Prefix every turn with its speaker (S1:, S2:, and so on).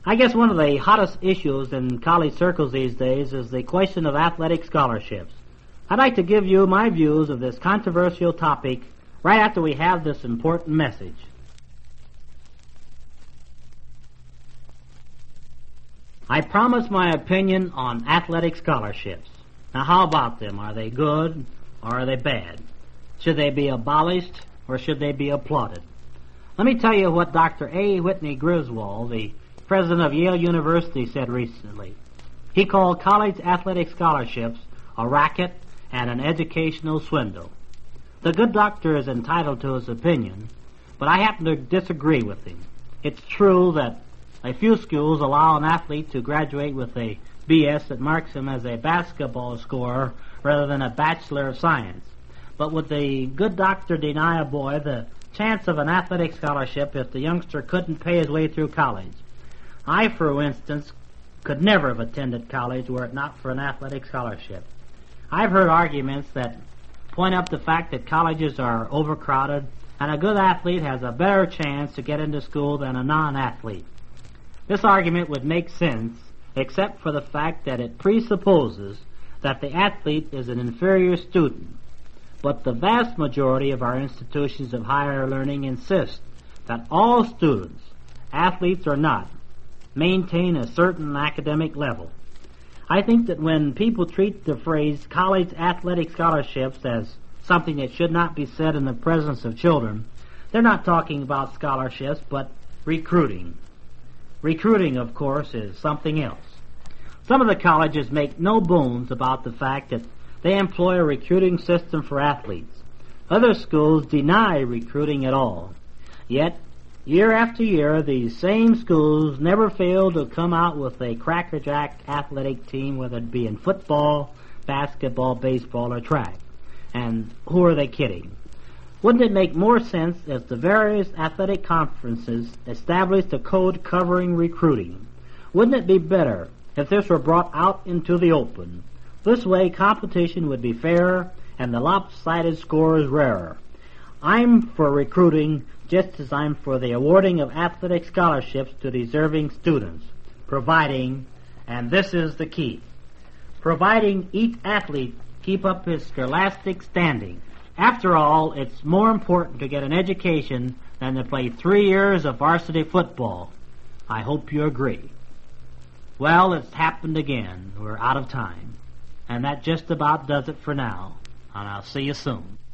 S1: I guess one of the hottest issues in college circles these days is the question of athletic scholarships. I'd like to give you my views of this controversial topic right after we have this important message. I promise my opinion on athletic scholarships. Now, how about them? Are they good or are they bad? Should they be abolished or should they be applauded? Let me tell you what Dr. A. Whitney Griswold, the president of Yale University, said recently. He called college athletic scholarships a racket and an educational swindle. The good doctor is entitled to his opinion, but I happen to disagree with him. It's true that a few schools allow an athlete to graduate with a B.S. that marks him as a basketball scorer rather than a Bachelor of Science. But would the good doctor deny a boy the chance of an athletic scholarship if the youngster couldn't pay his way through college? I, for instance, could never have attended college were it not for an athletic scholarship. I've heard arguments that point up the fact that colleges are overcrowded and a good athlete has a better chance to get into school than a non-athlete. This argument would make sense except for the fact that it presupposes that the athlete is an inferior student. But the vast majority of our institutions of higher learning insist that all students, athletes or not, maintain a certain academic level. I think that when people treat the phrase college athletic scholarships as something that should not be said in the presence of children, they're not talking about scholarships, but recruiting. Recruiting, of course, is something else. Some of the colleges make no bones about the fact that they employ a recruiting system for athletes. Other schools deny recruiting at all. Yet, year after year, these same schools never fail to come out with a crackerjack athletic team, whether it be in football, basketball, baseball, or track. And who are they kidding? Wouldn't it make more sense if the various athletic conferences established a code covering recruiting? Wouldn't it be better if this were brought out into the open? This way, competition would be fairer and the lopsided scores rarer. I'm for recruiting just as I'm for the awarding of athletic scholarships to deserving students, providing, and this is the key, providing each athlete keep up his scholastic standing. After all, it's more important to get an education than to play 3 years of varsity football. I hope you agree. Well, it's happened again. We're out of time. And that just about does it for now. And I'll see you soon.